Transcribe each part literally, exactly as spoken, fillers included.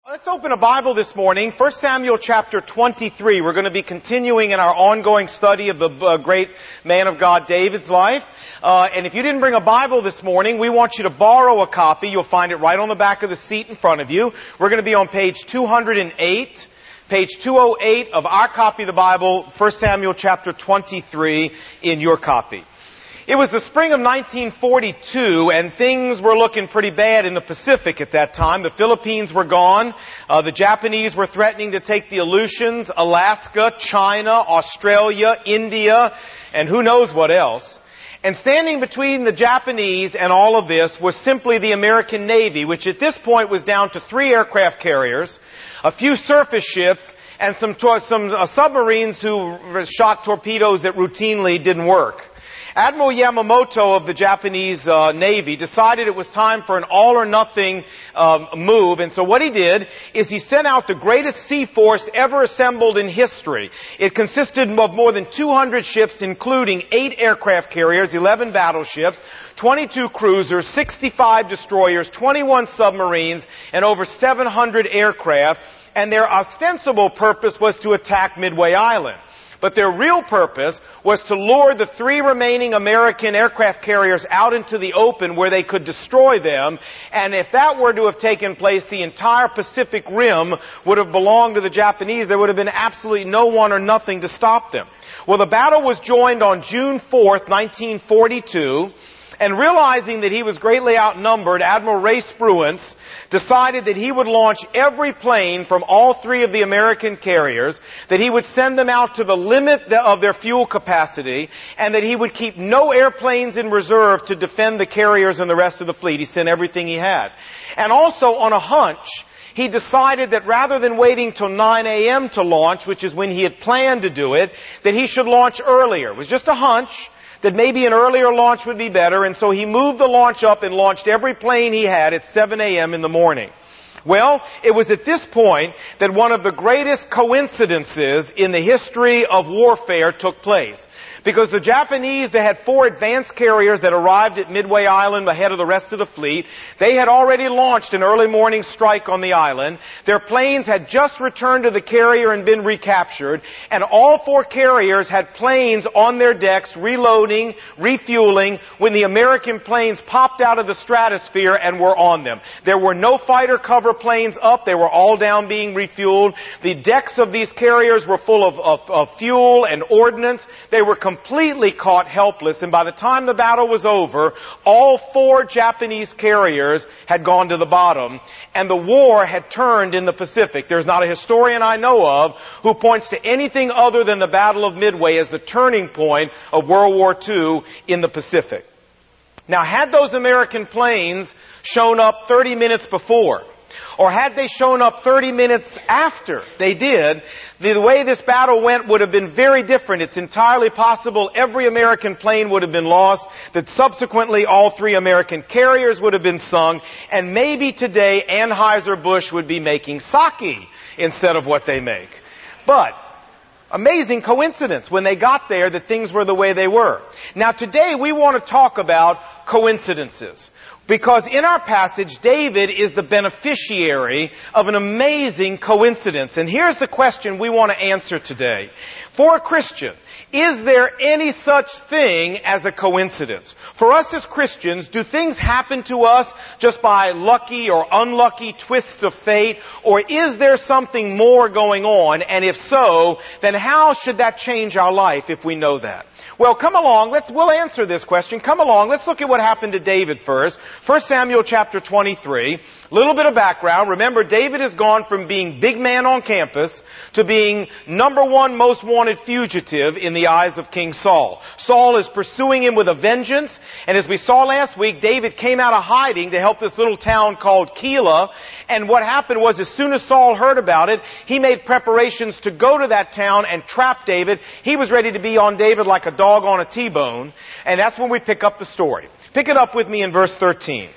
Let's open a Bible this morning, First Samuel chapter twenty-three. We're going to be continuing in our ongoing study of the uh, great man of God, David's life. Uh, and if you didn't bring a Bible this morning, we want you to borrow a copy. You'll find it right on the back of the seat in front of you. We're going to be on page two hundred eight. Page two oh eight of our copy of the Bible, First Samuel chapter twenty-three in your copy. It was the spring of nineteen forty-two, and things were looking pretty bad in the Pacific at that time. The Philippines were gone. Uh, the Japanese were threatening to take the Aleutians, Alaska, China, Australia, India, and who knows what else. And standing between the Japanese and all of this was simply the American Navy, which at this point was down to three aircraft carriers, a few surface ships, and some, some uh, submarines who shot torpedoes that routinely didn't work. Admiral Yamamoto of the Japanese uh, Navy decided it was time for an all-or-nothing um, move, and so what he did is he sent out the greatest sea force ever assembled in history. It consisted of more than two hundred ships, including eight aircraft carriers, eleven battleships, twenty-two cruisers, sixty-five destroyers, twenty-one submarines, and over seven hundred aircraft, and their ostensible purpose was to attack Midway Island. But their real purpose was to lure the three remaining American aircraft carriers out into the open where they could destroy them. And if that were to have taken place, the entire Pacific Rim would have belonged to the Japanese. There would have been absolutely no one or nothing to stop them. Well, the battle was joined on June fourth, nineteen forty-two. And realizing that he was greatly outnumbered, Admiral Ray Spruance decided that he would launch every plane from all three of the American carriers, that he would send them out to the limit of their fuel capacity, and that he would keep no airplanes in reserve to defend the carriers and the rest of the fleet. He sent everything he had. And also, on a hunch, he decided that rather than waiting till nine a.m. to launch, which is when he had planned to do it, that he should launch earlier. It was just a hunch that maybe an earlier launch would be better, and so he moved the launch up and launched every plane he had at seven a.m. in the morning. Well, it was at this point that one of the greatest coincidences in the history of warfare took place. Because the Japanese, they had four advanced carriers that arrived at Midway Island ahead of the rest of the fleet. They had already launched an early morning strike on the island. Their planes had just returned to the carrier and been recaptured. And all four carriers had planes on their decks, reloading, refueling, when the American planes popped out of the stratosphere and were on them. There were no fighter cover planes up. They were all down being refueled. The decks of these carriers were full of, of, of fuel and ordnance. They were completely caught helpless, and by the time the battle was over, all four Japanese carriers had gone to the bottom, and the war had turned in the Pacific. There's not a historian I know of who points to anything other than the Battle of Midway as the turning point of World War Two in the Pacific. Now, had those American planes shown up thirty minutes before, or had they shown up thirty minutes after they did, the way this battle went would have been very different. It's entirely possible every American plane would have been lost, that subsequently all three American carriers would have been sunk, and maybe today Anheuser-Busch would be making sake instead of what they make. But amazing coincidence when they got there that things were the way they were. Now today we want to talk about coincidences. Because in our passage, David is the beneficiary of an amazing coincidence. And here's the question we want to answer today. For a Christian, is there any such thing as a coincidence? For us as Christians, do things happen to us just by lucky or unlucky twists of fate? Or is there something more going on? And if so, then how should that change our life if we know that? Well, come along. Let's, we'll answer this question. Come along. Let's look at what happened to David first. First Samuel chapter twenty-three. A little bit of background. Remember, David has gone from being big man on campus to being number one most wanted fugitive in the eyes of King Saul. Saul is pursuing him with a vengeance. And as we saw last week, David came out of hiding to help this little town called Keilah. And what happened was, as soon as Saul heard about it, he made preparations to go to that town and trap David. He was ready to be on David like a dog on a T-bone. And that's when we pick up the story. Pick it up with me in verse thirteen.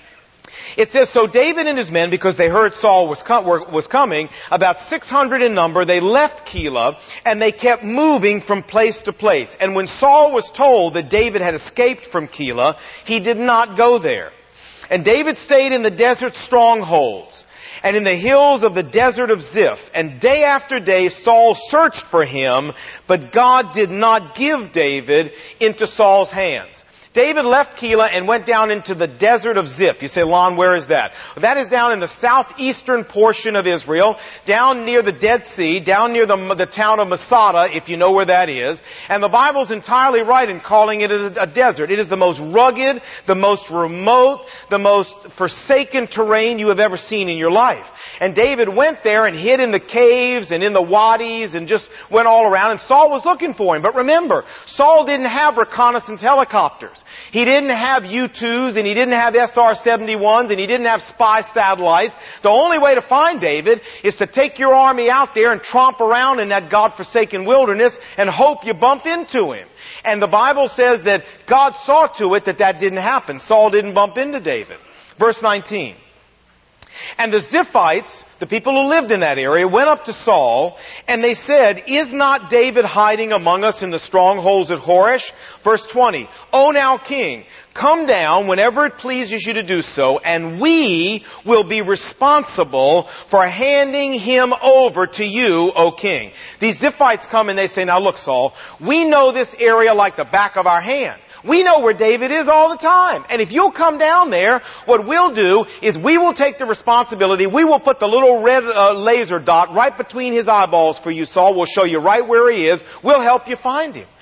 It says, so David and his men, because they heard Saul was, com- was coming, about six hundred in number, they left Keilah, and they kept moving from place to place. And when Saul was told that David had escaped from Keilah, he did not go there. And David stayed in the desert strongholds. and in the hills of the desert of Ziph. And day after day Saul searched for him, but God did not give David into Saul's hands. David left Keilah and went down into the desert of Ziph. You say, Lon, where is that? Well, that is down in the southeastern portion of Israel, down near the Dead Sea, down near the, the town of Masada, if you know where that is. And the Bible's entirely right in calling it a, a desert. It is the most rugged, the most remote, the most forsaken terrain you have ever seen in your life. And David went there and hid in the caves and in the wadis and just went all around. And Saul was looking for him. But remember, Saul didn't have reconnaissance helicopters. He didn't have U twos and he didn't have S R seventy-ones and he didn't have spy satellites. The only way to find David is to take your army out there and tromp around in that God-forsaken wilderness and hope you bump into him. And the Bible says that God saw to it that that didn't happen. Saul didn't bump into David. Verse nineteen. And the Ziphites, the people who lived in that area, went up to Saul, and they said, Is not David hiding among us in the strongholds at Horesh? Verse twenty, O now king, come down whenever it pleases you to do so, and we will be responsible for handing him over to you, O king. These Ziphites come and they say, Now look, Saul, we know this area like the back of our hand. We know where David is all the time. And if you'll come down there, what we'll do is we will take the responsibility. We will put the little red uh, laser dot right between his eyeballs for you, Saul. We'll show you right where he is. We'll help you find him.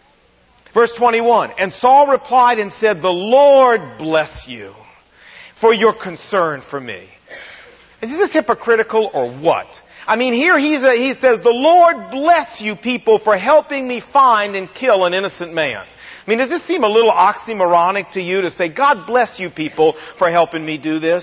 Verse twenty-one, And Saul replied and said, The Lord bless you for your concern for me. Is this hypocritical or what? I mean, here he's a, he says, The Lord bless you people for helping me find and kill an innocent man. I mean, does this seem a little oxymoronic to you to say, God bless you people for helping me do this?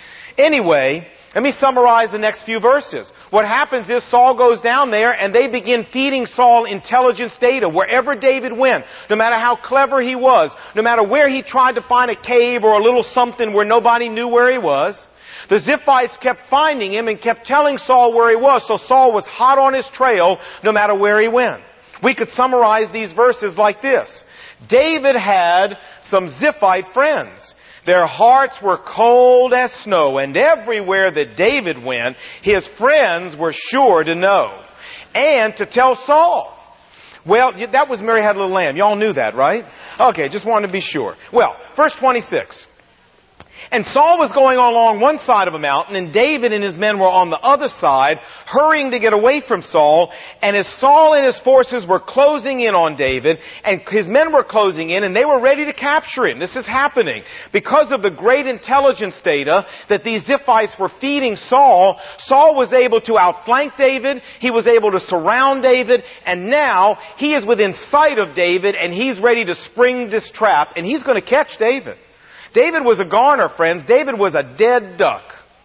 Anyway, let me summarize the next few verses. What happens is Saul goes down there and they begin feeding Saul intelligence data wherever David went. No matter how clever he was, no matter where he tried to find a cave or a little something where nobody knew where he was, the Ziphites kept finding him and kept telling Saul where he was. So Saul was hot on his trail no matter where he went. We could summarize these verses like this. David had some Ziphite friends. Their hearts were cold as snow, and everywhere that David went, his friends were sure to know and to tell Saul. Well, that was Mary Had a Little Lamb. Y'all knew that, right? Okay, just wanted to be sure. Well, verse twenty-six. And Saul was going along one side of a mountain, and David and his men were on the other side, hurrying to get away from Saul. And as Saul and his forces were closing in on David, and his men were closing in, and they were ready to capture him. This is happening because of the great intelligence data that these Ziphites were feeding Saul. Saul was able to outflank David. He was able to surround David. And now he is within sight of David, and he's ready to spring this trap, and he's going to catch David. David was a goner, friends. David was a dead duck.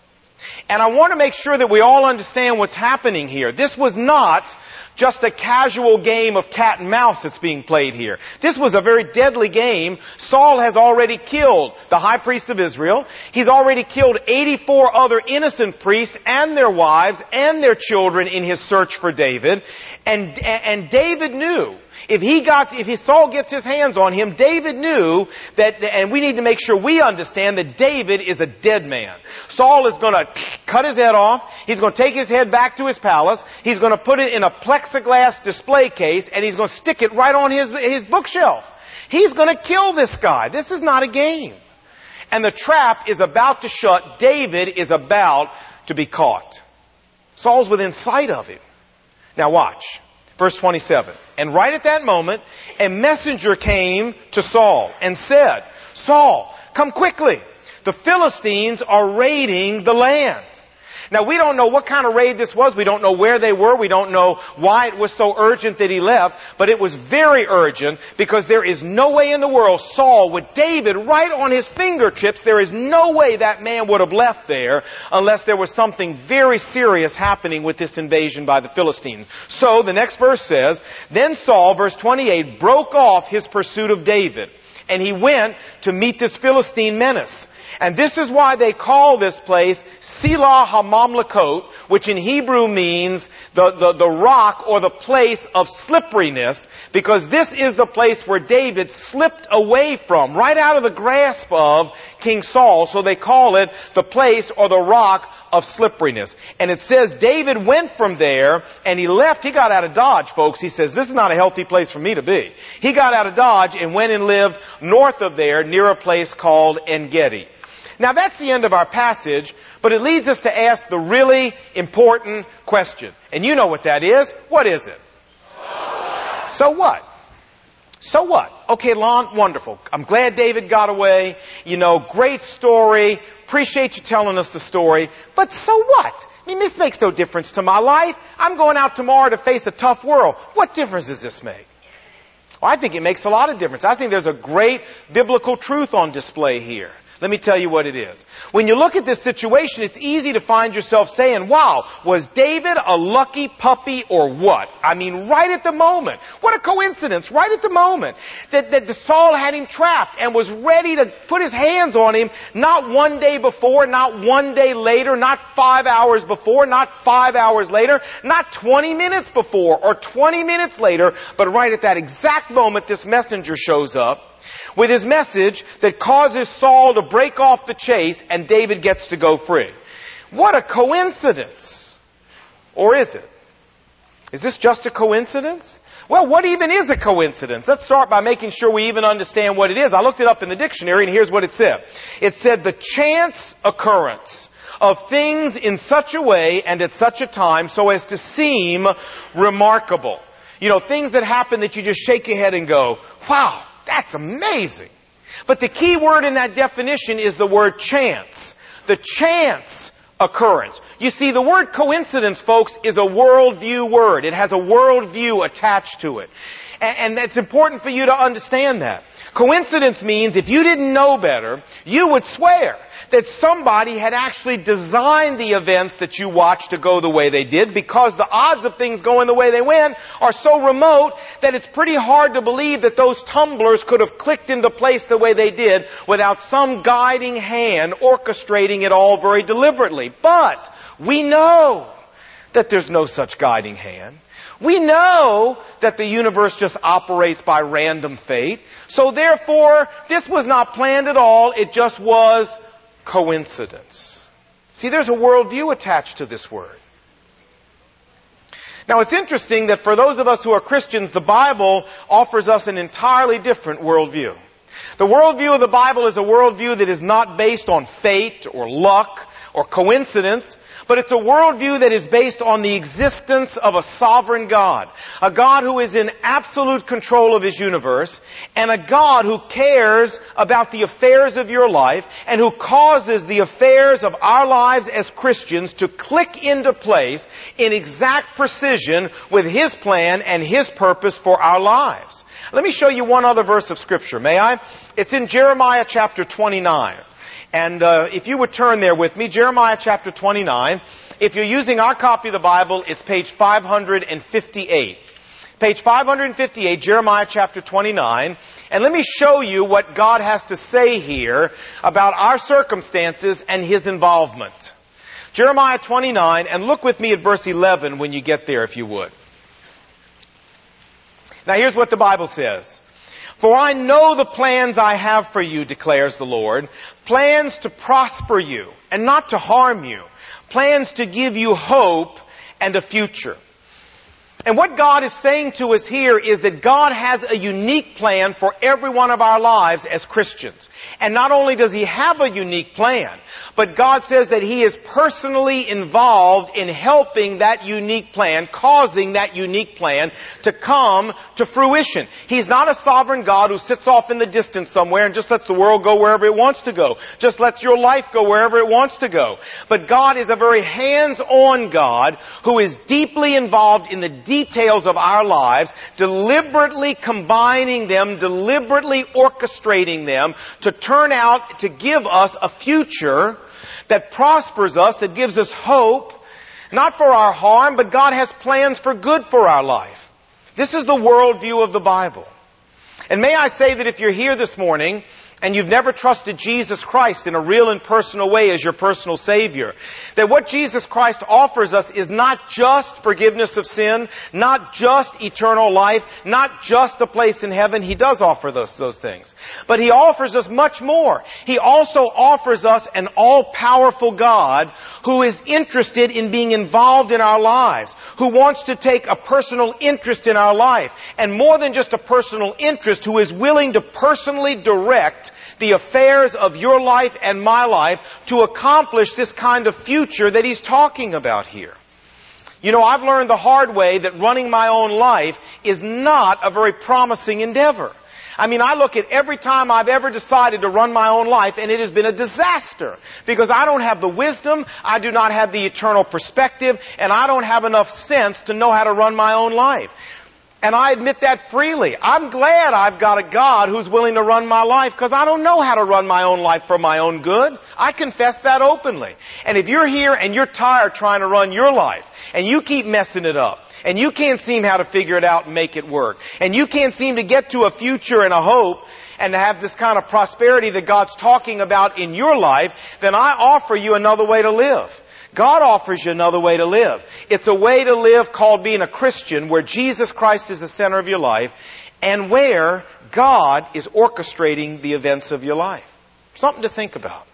And I want to make sure that we all understand what's happening here. This was not just a casual game of cat and mouse that's being played here. This was a very deadly game. Saul has already killed the high priest of Israel. He's already killed eighty-four other innocent priests and their wives and their children in his search for David. And, and David knew If he got, if Saul gets his hands on him, David knew that, and we need to make sure we understand that David is a dead man. Saul is going to cut his head off. He's going to take his head back to his palace. He's going to put it in a plexiglass display case, and he's going to stick it right on his, his bookshelf. He's going to kill this guy. This is not a game. And the trap is about to shut. David is about to be caught. Saul's within sight of him. Now watch. Verse twenty-seven. And right at that moment, a messenger came to Saul and said, Saul, come quickly. The Philistines are raiding the land. Now, we don't know what kind of raid this was. We don't know where they were. We don't know why it was so urgent that he left. But it was very urgent because there is no way in the world Saul, with David right on his fingertips, there is no way that man would have left there unless there was something very serious happening with this invasion by the Philistines. So, the next verse says, Then Saul, verse twenty-eight, broke off his pursuit of David, and he went to meet this Philistine menace. And this is why they call this place Selah HaMamlekot, which in Hebrew means the, the, the rock or the place of slipperiness, because this is the place where David slipped away from, right out of the grasp of King Saul. So they call it the place or the rock of slipperiness. And it says David went from there and he left. He got out of Dodge, folks. He says, this is not a healthy place for me to be. He got out of Dodge and went and lived north of there near a place called En-Gedi. Now that's the end of our passage, but it leads us to ask the really important question. And you know what that is. What is it? So what? So what? Okay, Lon, wonderful. I'm glad David got away. You know, great story. Appreciate you telling us the story. But so what? I mean, this makes no difference to my life. I'm going out tomorrow to face a tough world. What difference does this make? Well, I think it makes a lot of difference. I think there's a great biblical truth on display here. Let me tell you what it is. When you look at this situation, it's easy to find yourself saying, wow, was David a lucky puppy or what? I mean, right at the moment. What a coincidence, right at the moment. That, that Saul had him trapped and was ready to put his hands on him, not one day before, not one day later, not five hours before, not five hours later, not twenty minutes before or twenty minutes later, but right at that exact moment this messenger shows up with his message that causes Saul to break off the chase and David gets to go free. What a coincidence! Or is it? Is this just a coincidence? Well, what even is a coincidence? Let's start by making sure we even understand what it is. I looked it up in the dictionary and here's what it said. It said the chance occurrence of things in such a way and at such a time so as to seem remarkable. You know, things that happen that you just shake your head and go, wow, that's amazing. But the key word in that definition is the word chance. The chance occurrence. You see, the word coincidence, folks, is a worldview word. It has a worldview attached to it. And it's important for you to understand that. Coincidence means if you didn't know better, you would swear that somebody had actually designed the events that you watched to go the way they did, because the odds of things going the way they went are so remote that it's pretty hard to believe that those tumblers could have clicked into place the way they did without some guiding hand orchestrating it all very deliberately. But we know that there's no such guiding hand. We know that the universe just operates by random fate. So therefore, this was not planned at all. It just was coincidence. See, there's a worldview attached to this word. Now, it's interesting that for those of us who are Christians, the Bible offers us an entirely different worldview. The worldview of the Bible is a worldview that is not based on fate or luck or coincidence, but it's a worldview that is based on the existence of a sovereign God. A God who is in absolute control of His universe, and a God who cares about the affairs of your life, and who causes the affairs of our lives as Christians to click into place in exact precision with His plan and His purpose for our lives. Let me show you one other verse of Scripture, may I? It's in Jeremiah chapter twenty-nine. And uh, if you would turn there with me, Jeremiah chapter twenty-nine. If you're using our copy of the Bible, it's page five hundred fifty-eight. Page five hundred fifty-eight, Jeremiah chapter twenty-nine. And let me show you what God has to say here about our circumstances and His involvement. Jeremiah twenty-nine, and look with me at verse eleven when you get there, if you would. Now here's what the Bible says. For I know the plans I have for you, declares the Lord, plans to prosper you and not to harm you, plans to give you hope and a future. And what God is saying to us here is that God has a unique plan for every one of our lives as Christians. And not only does He have a unique plan, but God says that He is personally involved in helping that unique plan, causing that unique plan to come to fruition. He's not a sovereign God who sits off in the distance somewhere and just lets the world go wherever it wants to go. Just lets your life go wherever it wants to go. But God is a very hands-on God who is deeply involved in the details of our lives, deliberately combining them, deliberately orchestrating them to turn out to give us a future that prospers us, that gives us hope, not for our harm, but God has plans for good for our life. This is the worldview of the Bible. And may I say that if you're here this morning and you've never trusted Jesus Christ in a real and personal way as your personal Savior, that what Jesus Christ offers us is not just forgiveness of sin, not just eternal life, not just a place in heaven. He does offer those, those things. But He offers us much more. He also offers us an all-powerful God who is interested in being involved in our lives, who wants to take a personal interest in our life, and more than just a personal interest, who is willing to personally direct the affairs of your life and my life to accomplish this kind of future that He's talking about here. You know, I've learned the hard way that running my own life is not a very promising endeavor. I mean, I look at every time I've ever decided to run my own life, and it has been a disaster. Because I don't have the wisdom, I do not have the eternal perspective, and I don't have enough sense to know how to run my own life. And I admit that freely. I'm glad I've got a God who's willing to run my life, because I don't know how to run my own life for my own good. I confess that openly. And if you're here and you're tired trying to run your life, and you keep messing it up, and you can't seem how to figure it out and make it work, and you can't seem to get to a future and a hope, and to have this kind of prosperity that God's talking about in your life, then I offer you another way to live. God offers you another way to live. It's a way to live called being a Christian, where Jesus Christ is the center of your life, and where God is orchestrating the events of your life. Something to think about.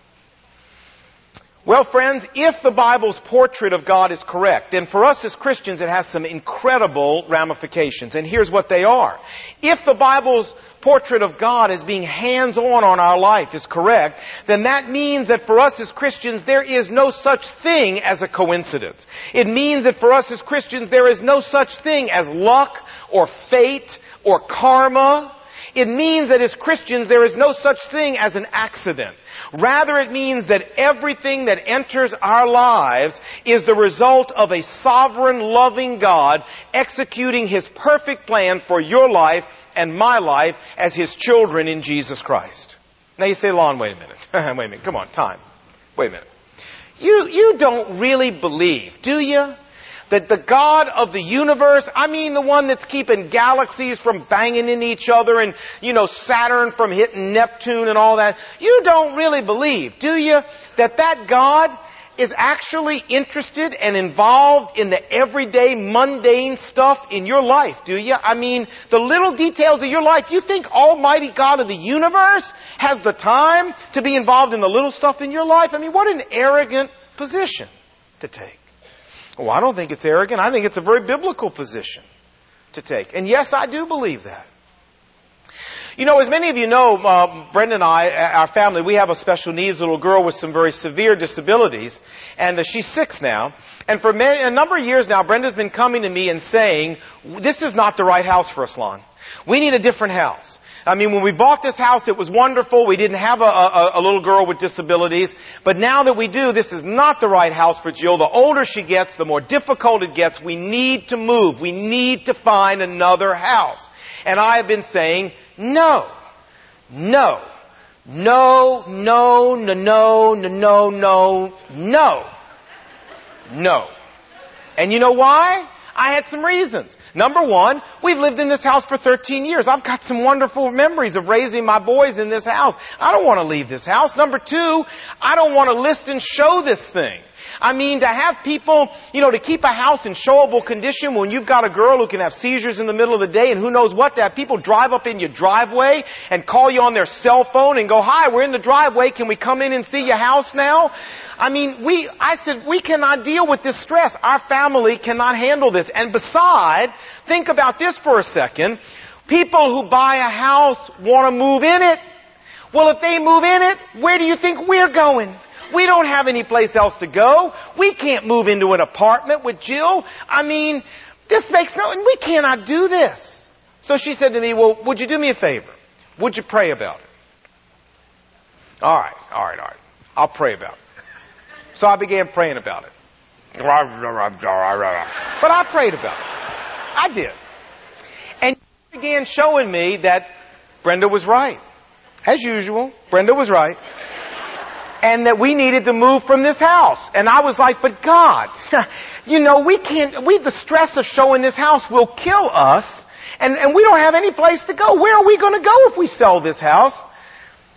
Well, friends, if the Bible's portrait of God is correct, then for us as Christians it has some incredible ramifications. And here's what they are. If the Bible's portrait of God as being hands-on on our life is correct, then that means that for us as Christians there is no such thing as a coincidence. It means that for us as Christians there is no such thing as luck or fate or karma. It means that as Christians there is no such thing as an accident. Rather, it means that everything that enters our lives is the result of a sovereign, loving God executing His perfect plan for your life and my life as His children in Jesus Christ. Now you say, Lon, wait a minute. wait a minute. Come on, time. Wait a minute. You, you don't really believe, do you, that the God of the universe, I mean the one that's keeping galaxies from banging into each other and, you know, Saturn from hitting Neptune and all that, you don't really believe, do you, that that God is actually interested and involved in the everyday mundane stuff in your life, do you? I mean, the little details of your life. You think Almighty God of the universe has the time to be involved in the little stuff in your life? I mean, what an arrogant position to take. Well, I don't think it's arrogant. I think it's a very biblical position to take. And yes, I do believe that. You know, as many of you know, uh, Brenda and I, our family, we have a special needs little girl with some very severe disabilities. And uh, she's six now. And for many, a number of years now, Brenda's been coming to me and saying, this is not the right house for us, Lon. We need a different house. I mean, when we bought this house, it was wonderful. We didn't have a, a, a little girl with disabilities. But now that we do, this is not the right house for Jill. The older she gets, the more difficult it gets. We need to move. We need to find another house. And I have been saying, no, no, no, no, no, no, no, no, no, no. And you know why? I had some reasons. Number one, we've lived in this house for thirteen years. I've got some wonderful memories of raising my boys in this house. I don't want to leave this house. Number two, I don't want to list and show this thing. I mean, to have people, you know, to keep a house in showable condition when you've got a girl who can have seizures in the middle of the day and who knows what, to have people drive up in your driveway and call you on their cell phone and go, hi, we're in the driveway, can we come in and see your house now? I mean, we, I said, we cannot deal with this stress. Our family cannot handle this. And besides, think about this for a second. People who buy a house want to move in it. Well, if they move in it, where do you think we're going? We don't have any place else to go. We can't move into an apartment with Jill. I mean, this makes no, and we cannot do this. So she said to me, well, would you do me a favor? Would you pray about it? All right, all right, all right. I'll pray about it. So I began praying about it. But I prayed about it. I did. And she began showing me that Brenda was right. As usual, Brenda was right. And that we needed to move from this house. And I was like, but God, you know, we can't, we, the stress of showing this house will kill us. And, and we don't have any place to go. Where are we going to go if we sell this house?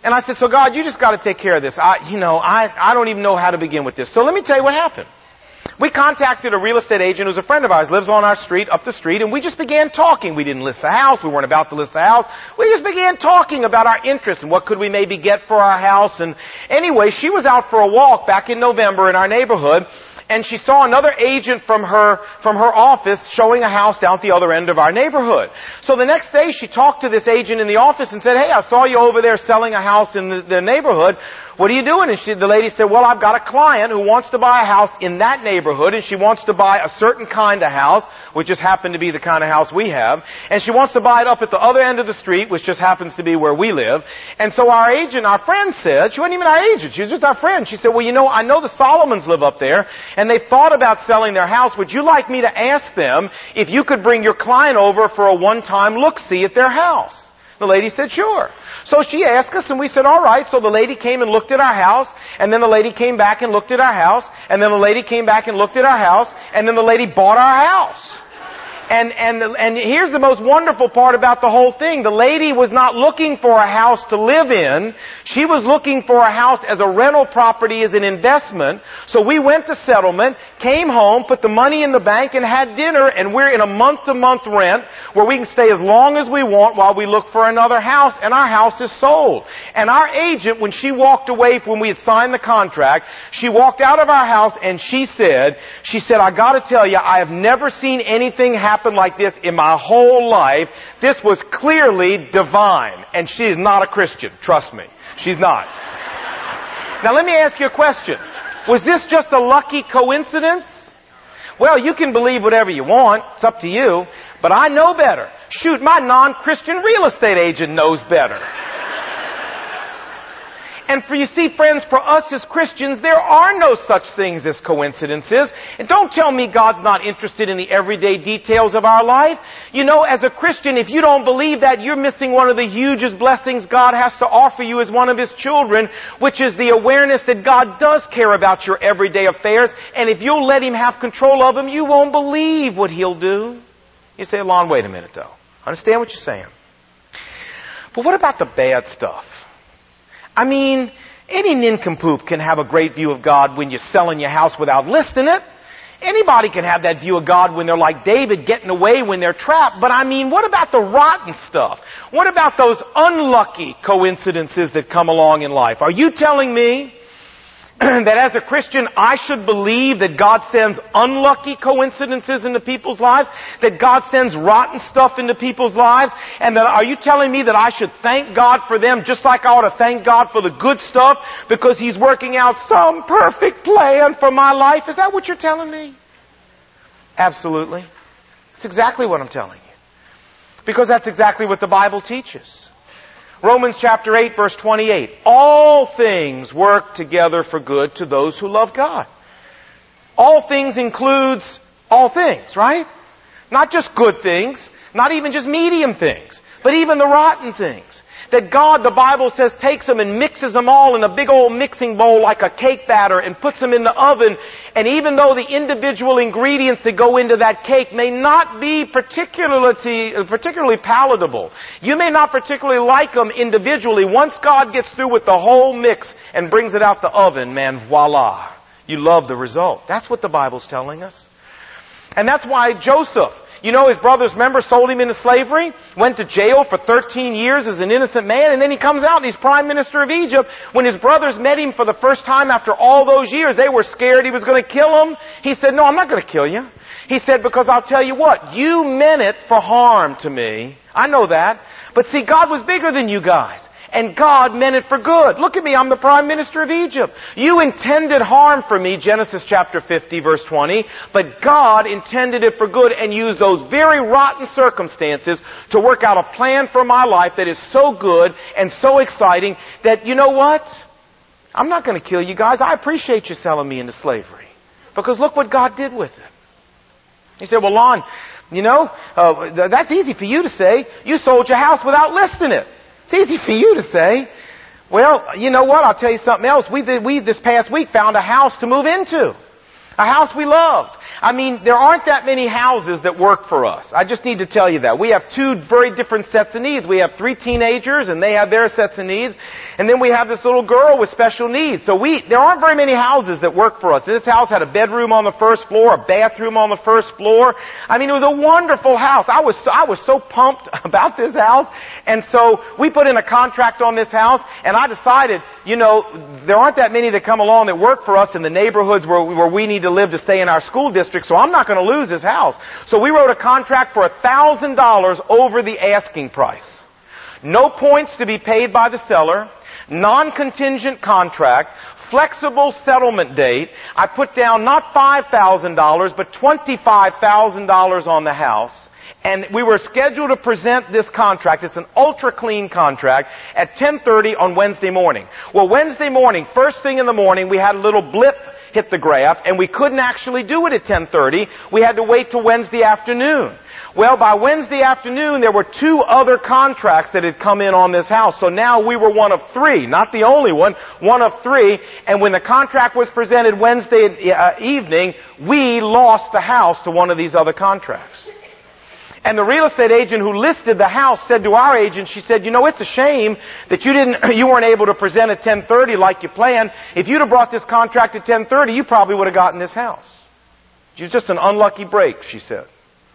And I said, so God, you just got to take care of this. I, you know, I, I don't even know how to begin with this. So let me tell you what happened. We contacted a real estate agent who's a friend of ours, lives on our street, up the street, and we just began talking. We didn't list the house. We weren't about to list the house. We just began talking about our interests and what could we maybe get for our house. And anyway, she was out for a walk back in November in our neighborhood, and she saw another agent from her, from her office showing a house down at the other end of our neighborhood. So the next day she talked to this agent in the office and said, hey, I saw you over there selling a house in the, the neighborhood. What are you doing? And she, the lady said, well, I've got a client who wants to buy a house in that neighborhood, and she wants to buy a certain kind of house, which just happened to be the kind of house we have, and she wants to buy it up at the other end of the street, which just happens to be where we live. And so our agent, our friend said, she wasn't even our agent, she was just our friend. She said, well, you know, I know the Solomons live up there, and they thought about selling their house. Would you like me to ask them if you could bring your client over for a one-time look-see at their house? The lady said, sure. So she asked us, and we said, all right. So the lady came and looked at our house, and then the lady came back and looked at our house, and then the lady came back and looked at our house, and then the lady bought our house. And, and, and here's the most wonderful part about the whole thing. The lady was not looking for a house to live in. She was looking for a house as a rental property, as an investment. So we went to settlement, came home, put the money in the bank, and had dinner, and we're in a month-to-month rent where we can stay as long as we want while we look for another house, and our house is sold. And our agent, when she walked away, when we had signed the contract, she walked out of our house and she said, she said, I gotta tell you, I have never seen anything happen Happened like this in my whole life. This was clearly divine. And she is not a Christian. Trust me. She's not. Now let me ask you a question. Was this just a lucky coincidence? Well, you can believe whatever you want. It's up to you. But I know better. Shoot, my non-Christian real estate agent knows better. And for, you see, friends, for us as Christians, there are no such things as coincidences. And don't tell me God's not interested in the everyday details of our life. You know, as a Christian, if you don't believe that, you're missing one of the hugest blessings God has to offer you as one of His children, which is the awareness that God does care about your everyday affairs. And if you'll let Him have control of them, you won't believe what He'll do. You say, Lon, wait a minute, though. I understand what you're saying. But what about the bad stuff? I mean, any nincompoop can have a great view of God when you're selling your house without listing it. Anybody can have that view of God when they're like David, getting away when they're trapped. But I mean, what about the rotten stuff? What about those unlucky coincidences that come along in life? Are you telling me that as a Christian, I should believe that God sends unlucky coincidences into people's lives? That God sends rotten stuff into people's lives? And that, are you telling me that I should thank God for them just like I ought to thank God for the good stuff because He's working out some perfect plan for my life? Is that what you're telling me? Absolutely. That's exactly what I'm telling you. Because that's exactly what the Bible teaches. Romans chapter eight, verse twenty-eight. All things work together for good to those who love God. All things includes all things, right? Not just good things, not even just medium things, but even the rotten things. That God, the Bible says, takes them and mixes them all in a big old mixing bowl like a cake batter and puts them in the oven. And even though the individual ingredients that go into that cake may not be particularly, particularly palatable, you may not particularly like them individually, once God gets through with the whole mix and brings it out the oven, man, voila, you love the result. That's what the Bible's telling us. And that's why Joseph, you know, his brothers, remember, sold him into slavery, went to jail for thirteen years as an innocent man, and then he comes out and he's prime minister of Egypt. When his brothers met him for the first time after all those years, they were scared he was going to kill them. He said, no, I'm not going to kill you. He said, because I'll tell you what, you meant it for harm to me. I know that. But see, God was bigger than you guys. And God meant it for good. Look at me, I'm the prime minister of Egypt. You intended harm for me, Genesis chapter fifty, verse twenty, but God intended it for good and used those very rotten circumstances to work out a plan for my life that is so good and so exciting that, you know what? I'm not going to kill you guys. I appreciate you selling me into slavery. Because look what God did with it. He said, well, Lon, you know, uh, that's easy for you to say. You sold your house without listing it. It's easy for you to say. Well, you know what? I'll tell you something else. We did, we this past week found a house to move into. A house we loved. I mean, there aren't that many houses that work for us. I just need to tell you that. We have two very different sets of needs. We have three teenagers, and they have their sets of needs. And then we have this little girl with special needs. So we, there aren't very many houses that work for us. This house had a bedroom on the first floor, a bathroom on the first floor. I mean, it was a wonderful house. I was, I was so pumped about this house. And so we put in a contract on this house, and I decided, you know, there aren't that many that come along that work for us in the neighborhoods where, where we need to live to stay in our school district, so I'm not going to lose this house. So we wrote a contract for one thousand dollars over the asking price. No points to be paid by the seller, non-contingent contract, flexible settlement date. I put down not five thousand dollars, but twenty-five thousand dollars on the house. And we were scheduled to present this contract. It's an ultra clean contract at ten thirty on Wednesday morning. Well, Wednesday morning, first thing in the morning, we had a little blip hit the graph, and we couldn't actually do it at ten thirty. We had to wait till Wednesday afternoon. Well, by Wednesday afternoon, there were two other contracts that had come in on this house. So now we were one of three, not the only one, one of three. And when the contract was presented Wednesday uh, evening, we lost the house to one of these other contracts. And the real estate agent who listed the house said to our agent, she said, you know, it's a shame that you didn't, you weren't able to present at ten thirty like you planned. If you'd have brought this contract at ten thirty, you probably would have gotten this house. It was just an unlucky break, she said.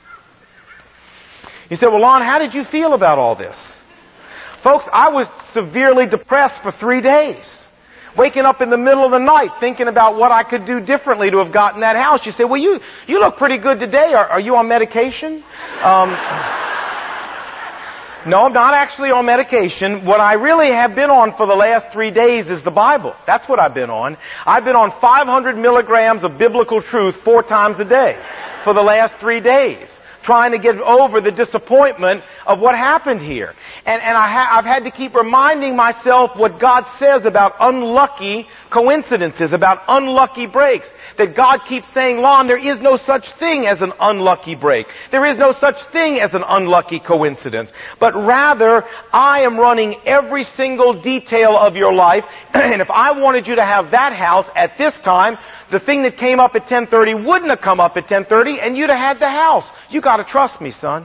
He said, well, Lon, how did you feel about all this? Folks, I was severely depressed for three days. Waking up in the middle of the night thinking about what I could do differently to have gotten that house. You say, well, you, you look pretty good today. Are, are you on medication? Um, no, I'm not actually on medication. What I really have been on for the last three days is the Bible. That's what I've been on. I've been on five hundred milligrams of biblical truth four times a day for the last three days. Trying to get over the disappointment of what happened here. And, and I ha- I've had to keep reminding myself what God says about unlucky coincidences, about unlucky breaks. That God keeps saying, Lon, there is no such thing as an unlucky break. There is no such thing as an unlucky coincidence. But rather, I am running every single detail of your life. And if I wanted you to have that house at this time, the thing that came up at ten thirty wouldn't have come up at ten thirty, and you'd have had the house. You got to trust me, son.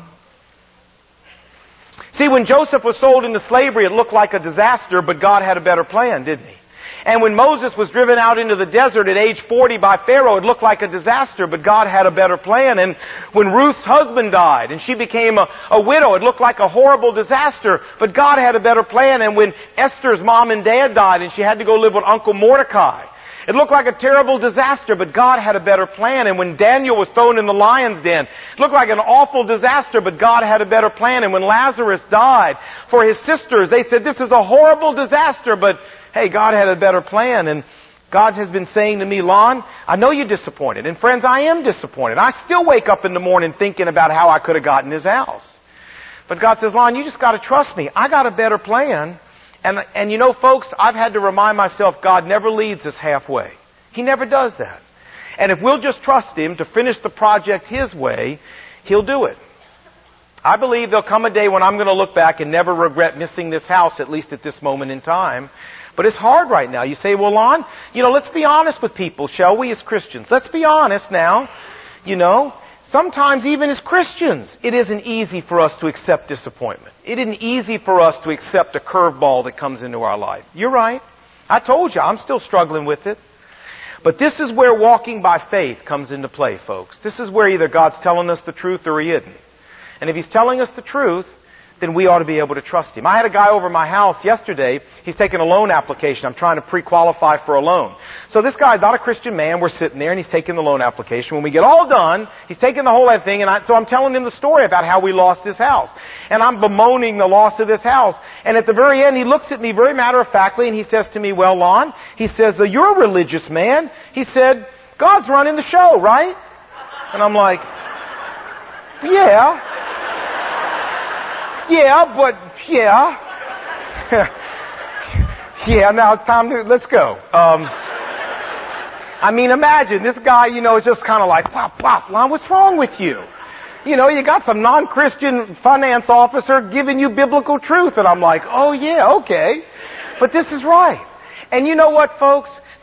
See, when Joseph was sold into slavery, it looked like a disaster, but God had a better plan, didn't He? And when Moses was driven out into the desert at age forty by Pharaoh, it looked like a disaster, but God had a better plan. And when Ruth's husband died and she became a, a widow, it looked like a horrible disaster, but God had a better plan. And when Esther's mom and dad died and she had to go live with Uncle Mordecai, it looked like a terrible disaster, but God had a better plan. And when Daniel was thrown in the lion's den, it looked like an awful disaster, but God had a better plan. And when Lazarus died for his sisters, they said, this is a horrible disaster, but hey, God had a better plan. And God has been saying to me, Lon, I know you're disappointed. And friends, I am disappointed. I still wake up in the morning thinking about how I could have gotten his house. But God says, Lon, you just got to trust me. I got a better plan. And, and you know, folks, I've had to remind myself God never leads us halfway. He never does that. And if we'll just trust Him to finish the project His way, He'll do it. I believe there'll come a day when I'm going to look back and never regret missing this house, at least at this moment in time. But it's hard right now. You say, well, Lon, you know, let's be honest with people, shall we, as Christians? Let's be honest now. You know, sometimes even as Christians, it isn't easy for us to accept disappointment. It isn't easy for us to accept a curveball that comes into our life. You're right. I told you, I'm still struggling with it. But this is where walking by faith comes into play, folks. This is where either God's telling us the truth or He isn't. And if He's telling us the truth, then we ought to be able to trust Him. I had a guy over my house yesterday. He's taking a loan application. I'm trying to pre-qualify for a loan. So this guy's not a Christian man. We're sitting there and he's taking the loan application. When we get all done, he's taking the whole thing, and I, so I'm telling him the story about how we lost this house. And I'm bemoaning the loss of this house. And at the very end, he looks at me very matter-of-factly and he says to me, well, Lon, he says, you're a religious man. He said, God's running the show, right? And I'm like, yeah. Yeah, but, yeah. yeah, now it's time to, let's go. Um, I mean, imagine, this guy, you know, is just kind of like, pop, pop, Lon, what's wrong with you? You know, you got some non-Christian finance officer giving you biblical truth, and I'm like, oh yeah, okay. But this is right. And you know what, folks?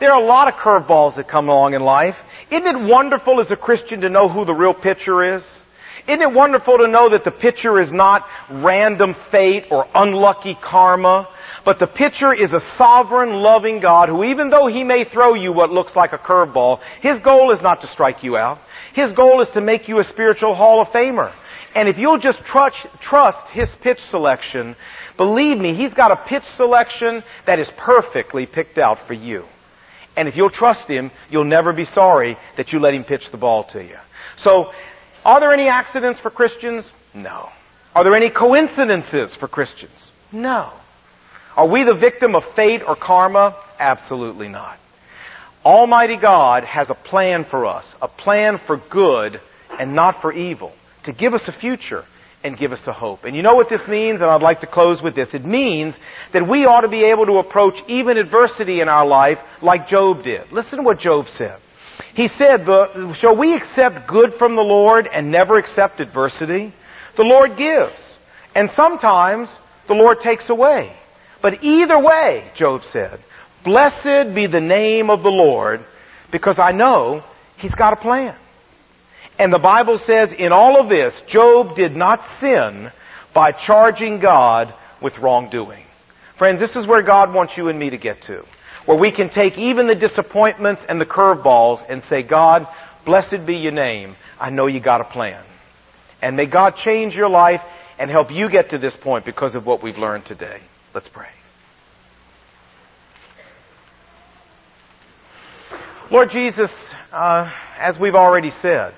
There are a lot of curveballs that come along in life. Isn't it wonderful as a Christian to know who the real pitcher is? Isn't it wonderful to know that the pitcher is not random fate or unlucky karma, but the pitcher is a sovereign, loving God who, even though He may throw you what looks like a curveball, His goal is not to strike you out. His goal is to make you a spiritual Hall of Famer. And if you'll just trust, trust His pitch selection, believe me, He's got a pitch selection that is perfectly picked out for you. And if you'll trust Him, you'll never be sorry that you let Him pitch the ball to you. So, are there any accidents for Christians? No. Are there any coincidences for Christians? No. Are we the victim of fate or karma? Absolutely not. Almighty God has a plan for us, a plan for good and not for evil, to give us a future and give us a hope. And you know what this means? And I'd like to close with this. It means that we ought to be able to approach even adversity in our life like Job did. Listen to what Job said. He said, shall we accept good from the Lord and never accept adversity? The Lord gives, and sometimes the Lord takes away. But either way, Job said, blessed be the name of the Lord, because I know He's got a plan. And the Bible says in all of this, Job did not sin by charging God with wrongdoing. Friends, this is where God wants you and me to get to. Where we can take even the disappointments and the curveballs and say, God, blessed be your name. I know you got a plan. And may God change your life and help you get to this point because of what we've learned today. Let's pray. Lord Jesus, uh, as we've already said,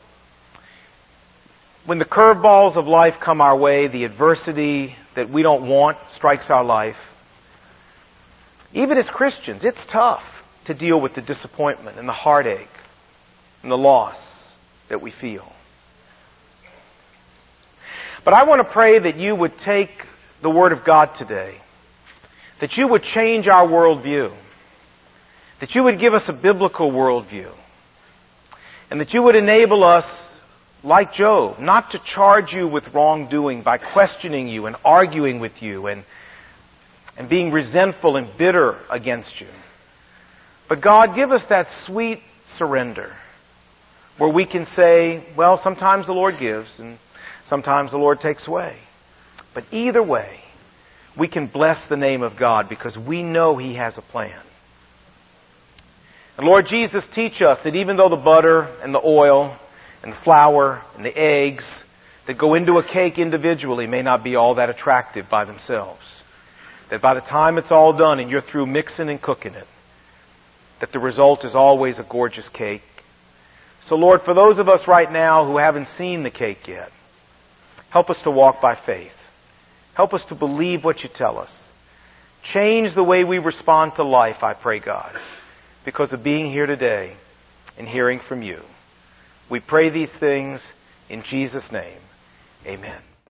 when the curveballs of life come our way, the adversity that we don't want strikes our life, even as Christians, it's tough to deal with the disappointment and the heartache and the loss that we feel. But I want to pray that you would take the Word of God today, that you would change our worldview, that you would give us a biblical worldview, and that you would enable us, like Job, not to charge you with wrongdoing by questioning you and arguing with you and and being resentful and bitter against you. But God, give us that sweet surrender where we can say, well, sometimes the Lord gives and sometimes the Lord takes away. But either way, we can bless the name of God because we know He has a plan. And Lord Jesus, teach us that even though the butter and the oil and the flour and the eggs that go into a cake individually may not be all that attractive by themselves, that by the time it's all done and you're through mixing and cooking it, that the result is always a gorgeous cake. So Lord, for those of us right now who haven't seen the cake yet, help us to walk by faith. Help us to believe what you tell us. Change the way we respond to life, I pray, God, because of being here today and hearing from you. We pray these things in Jesus' name. Amen.